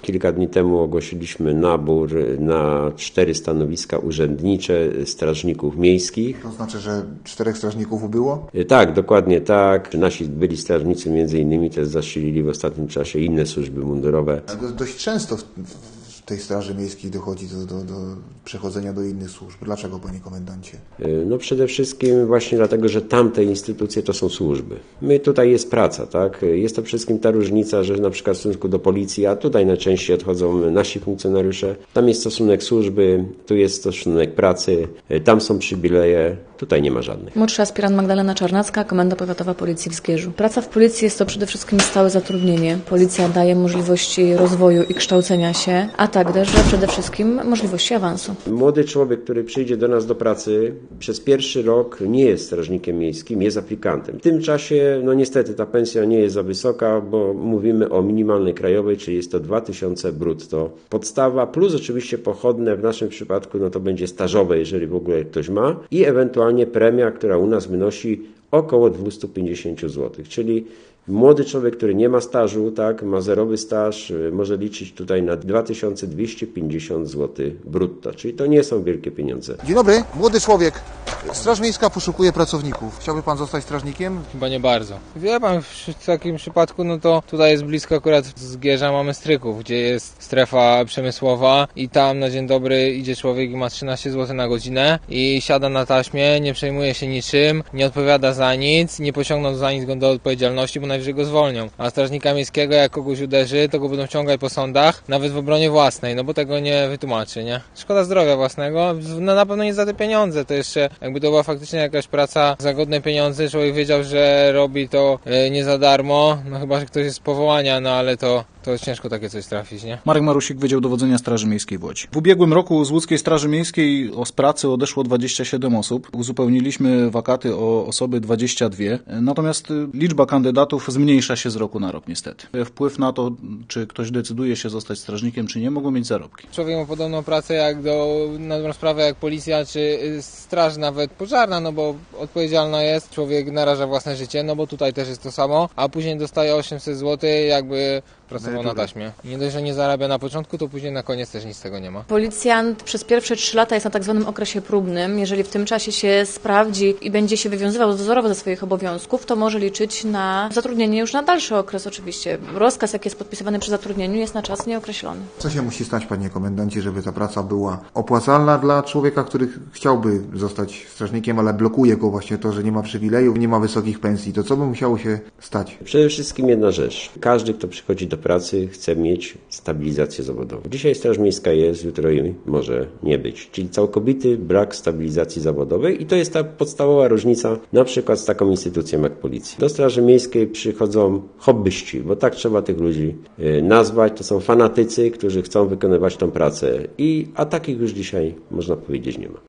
Kilka dni temu ogłosiliśmy nabór na 4 stanowiska urzędnicze strażników miejskich. To znaczy, że 4 strażników ubyło? Tak, dokładnie tak. Nasi byli strażnicy między innymi też zasilili w ostatnim czasie inne służby mundurowe. Dość często w tej Straży Miejskiej dochodzi do przechodzenia do innych służb. Dlaczego, panie komendancie? No przede wszystkim właśnie dlatego, że tamte instytucje to są służby. My tutaj jest praca, tak? Jest to przede wszystkim ta różnica, że na przykład w stosunku do policji, a tutaj najczęściej odchodzą nasi funkcjonariusze, tam jest stosunek służby, tu jest stosunek pracy, tam są przywileje, tutaj nie ma żadnych. Młodsza aspirant Magdalena Czarnacka, Komenda Powiatowa Policji w Zgierzu. Praca w policji jest to przede wszystkim stałe zatrudnienie. Policja daje możliwości rozwoju i kształcenia się, a także przede wszystkim możliwości awansu. Młody człowiek, który przyjdzie do nas do pracy, przez pierwszy rok nie jest strażnikiem miejskim, jest aplikantem. W tym czasie, no niestety ta pensja nie jest za wysoka, bo mówimy o minimalnej krajowej, czyli jest to 2000 brutto. Podstawa plus oczywiście pochodne, w naszym przypadku no to będzie stażowe, jeżeli w ogóle ktoś ma, i ewentualnie premia, która u nas wynosi około 250 zł, czyli młody człowiek, który nie ma stażu, tak, ma zerowy staż, może liczyć tutaj na 2250 zł brutto, czyli to nie są wielkie pieniądze. Dzień dobry, młody człowiek. Straż Miejska poszukuje pracowników. Chciałby pan zostać strażnikiem? Chyba nie bardzo. Wie pan, w takim przypadku, no to tutaj jest blisko akurat Zgierza, mamy Stryków, gdzie jest strefa przemysłowa i tam na dzień dobry idzie człowiek i ma 13 zł na godzinę i siada na taśmie, nie przejmuje się niczym, nie odpowiada za nic, nie pociągną za nic go do odpowiedzialności, bo najwyżej go zwolnią. A strażnika miejskiego, jak kogoś uderzy, to go będą ciągać po sądach, nawet w obronie własnej, no bo tego nie wytłumaczy, nie? Szkoda zdrowia własnego, no na pewno nie za te pieniądze, to jeszcze jakby to była faktycznie jakaś praca za godne pieniądze, człowiek wiedział, że robi to nie za darmo, no chyba, że ktoś jest z powołania, no ale to ciężko takie coś trafić, nie? Marek Marusik, Wydział Dowodzenia Straży Miejskiej w Łodzi. W ubiegłym roku z Łódzkiej Straży Miejskiej z pracy odeszło 27 osób. Uzupełniliśmy wakaty o osoby 22. Natomiast liczba kandydatów zmniejsza się z roku na rok niestety. Wpływ na to, czy ktoś decyduje się zostać strażnikiem, czy nie, mogą mieć zarobki. Człowiek ma podobną pracę na dobrą sprawę jak policja, czy straż nawet pożarna, no bo odpowiedzialna jest. Człowiek naraża własne życie, no bo tutaj też jest to samo, a później dostaje 800 zł, jakby pracował na taśmie. Nie dość, że nie zarabia na początku, to później na koniec też nic z tego nie ma. Policjant przez pierwsze 3 lata jest na tak zwanym okresie próbnym. Jeżeli w tym czasie się sprawdzi i będzie się wywiązywał wzorowo ze swoich obowiązków, to może liczyć na zatrudnienie już na dalszy okres oczywiście. Rozkaz, jaki jest podpisywany przy zatrudnieniu, jest na czas nieokreślony. Co się musi stać, panie komendancie, żeby ta praca była opłacalna dla człowieka, który chciałby zostać strażnikiem, ale blokuje go właśnie to, że nie ma przywilejów, nie ma wysokich pensji? To co by musiało się stać? Przede wszystkim jedna rzecz. Każdy, kto przychodzi do pracy, chce mieć stabilizację zawodową. Dzisiaj Straż Miejska jest, jutro jej może nie być. Czyli całkowity brak stabilizacji zawodowej i to jest ta podstawowa różnica na przykład z taką instytucją jak policja. Do Straży Miejskiej przychodzą hobbyści, bo tak trzeba tych ludzi nazwać. To są fanatycy, którzy chcą wykonywać tą pracę a takich już dzisiaj można powiedzieć nie ma.